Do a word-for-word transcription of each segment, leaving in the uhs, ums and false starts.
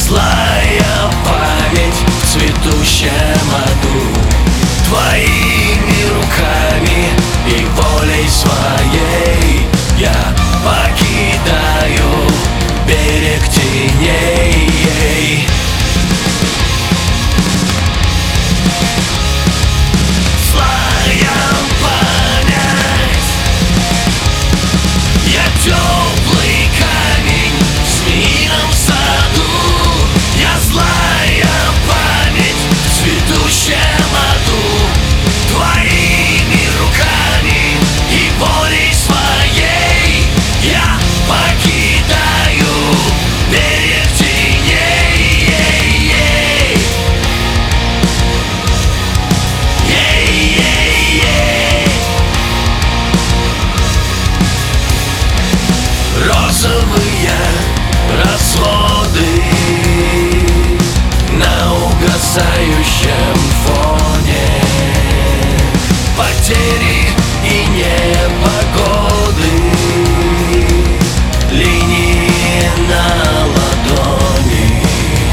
Злая память в цветущем аду. Твоими руками и волей своей я покидаю берег теней. Злая память, я теплый камень в змеином саду. Я злая память в цветущем аду. Твоими руками и волей своей я покидаю берег теней. Розовые разводы на угасающем фоне, потери и непогоды, линии на ладони.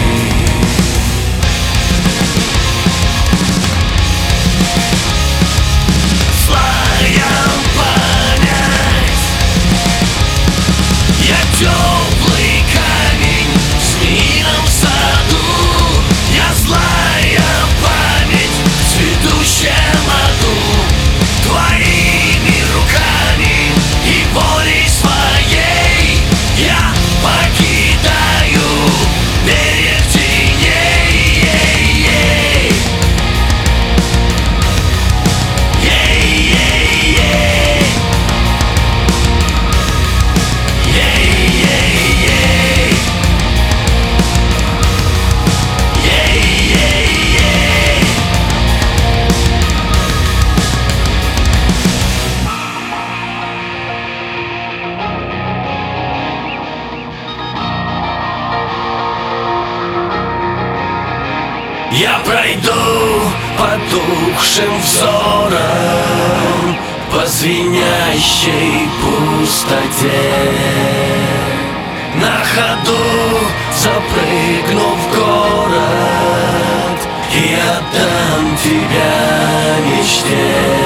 Злая память, я теплый камень в змеином саду. Я злая память в цветущем аду. Твоими руками и волей своей я покидаю берег теней. Я пройду потухшим взором по звенящей пустоте, на ходу запрыгну в город и отдам тебя мечте.